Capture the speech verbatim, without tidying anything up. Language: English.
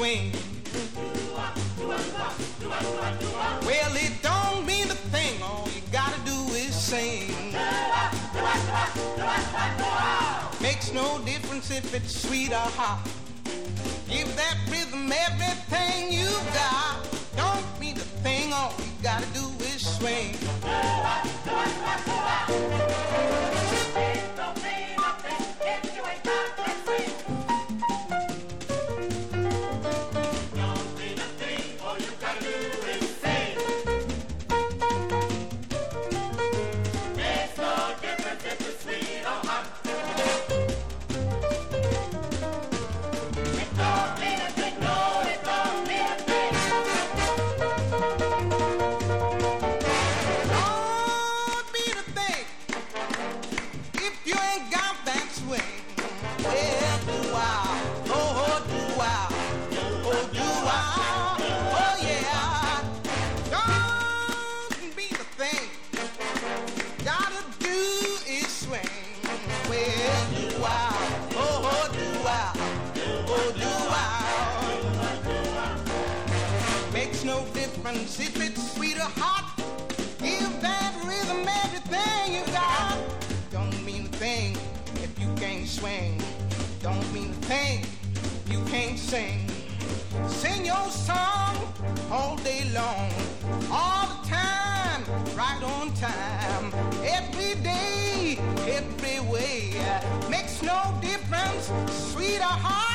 swing. Well, it don't mean a thing. All you gotta do is sing. Makes no difference if it's sweet or hot. Give that rhythm everything you got. Don't mean a thing. All you gotta do is swing. It don't mean nothing if you ain't got that swing. Don't mean a thing. All you gotta do is sing. Makes no difference if it's sweet or hot. It don't mean a thing. No, it don't mean a thing. Don't mean a thing if you ain't got that swing. Well, do-wow, oh, do-wow, oh, do-wow, oh, yeah. Don't mean a thing. Gotta do is swing. Well, do-wow, oh, do-wow, oh, do-wow. Makes no difference if it's sweet or hot. Give that rhythm everything you got. Don't mean a thing if you can't swing. Don't mean a thing if you can't sing. Sing your song all day long, all the time, right on time. Every day, every way. Makes no difference, sweet or hot.